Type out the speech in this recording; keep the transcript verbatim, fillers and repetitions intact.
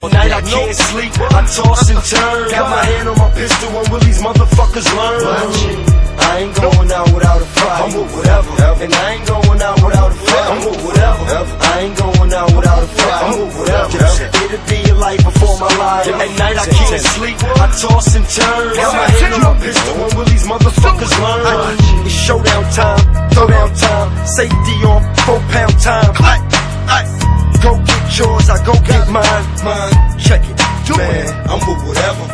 At night I can't sleep, I toss and turn. Got my hand on my pistol and will these motherfuckers learn? I ain't going out without a fight. I'm with whatever. And I ain't going out without a fight. I'm with whatever. I ain't going out without a fight. I'm with whatever. It'll be a life before my life. At night I can't sleep, I toss and turn. Got my hand on my pistol and will these motherfuckers learn? It's showdown time, throwdown time. Safety on four pound time. Go get yours, I go get mine. Mine, check it, man. I'm with whatever.